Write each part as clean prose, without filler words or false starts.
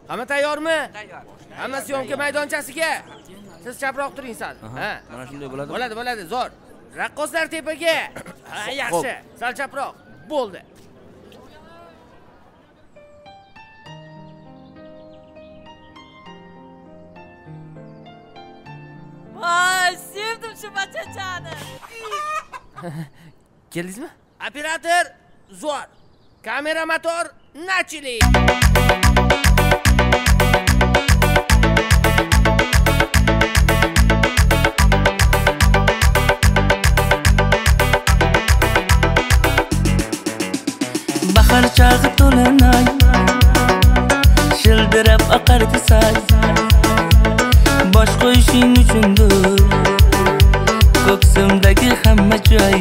Hamma tayyormi? Tayyor. Hamma syomka maydonchasiga. Siz chaproq turing sal. Ha. Mana shunday bo'ladi. Bo'ladi, zo'r. Raqqoslar tepaga. Ha, yaxshi. Sal chaproq. Bo'ldi. Voy, sevdim shu bachachani. Keldingizmi? Operator, zo'r. Kamera, motor, начали. Bahar chog'i to'lanay, shildirab oqardi say. Bosh qo'yishing uchundir ko'ksimdagi hamma joy.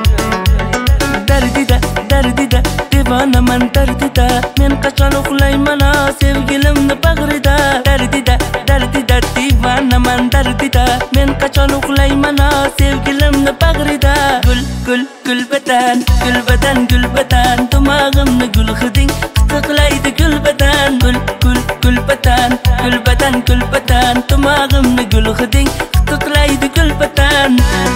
Dardida devonaman dardida, men qachon uxlayman sevgilimni bag'rida. Dardida devonaman dardida, men qachon uxlayman sevgilimni bag'rida. Gulbadan tomog'imni gul hiding tiqlaydi gulbadan. Gulbadan tomog'imni gul hiding tiqlaydi gulbadan.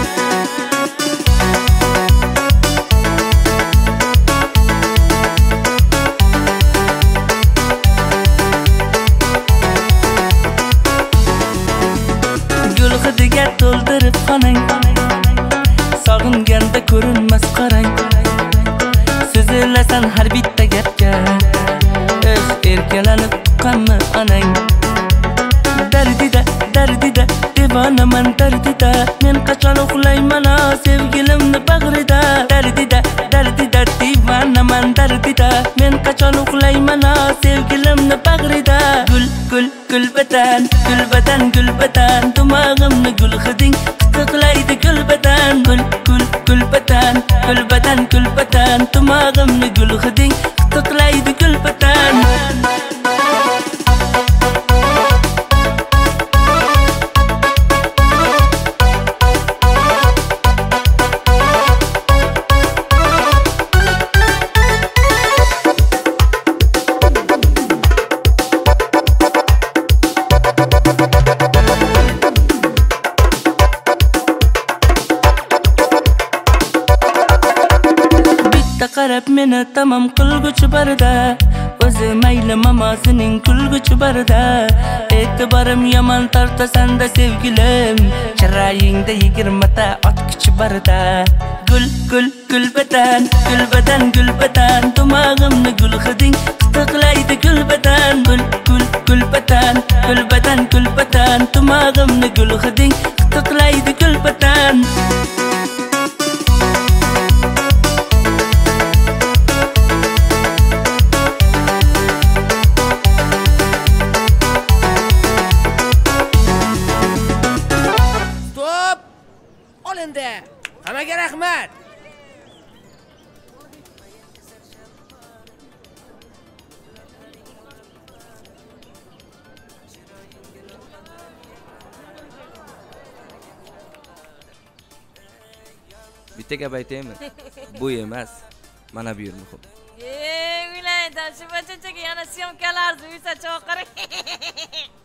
Gul hidiga to'ldirib xonang, sog'inganda ko'rinmas qarang. So'zilasan har bitta gapga, erkalanib tuqqanmi onang. Dardida devonaman dardida, men qachon uxlayman sevgilimni bag'rida. Dardida devonaman dardida, men qachon uxlayman sevgilimni bag'rida. Gulbadan tomog'imni gul hiding tiqlaydi gulbadan. Gulbadan tomog'imni gul hiding tiqlaydi gulbadan. Qarab meni tamam qilguchi barda, o'zi mayli mamosining kulguchi barda. E'tiborim yomon tortasan-da sevgilim, chirayingda 20 ta otkuchi barda. Gulbadan tomog'imni gul hiding tiqlaydi gulbadan. Gulbadan tomog'imni gul hiding tiqlaydi gulbadan. Hammaga rahmat. Bitta gap aytaymi? Bu emas, mana bu yer muhim. Uylaydan shu bachachaga yana syomkalar uysa choqir.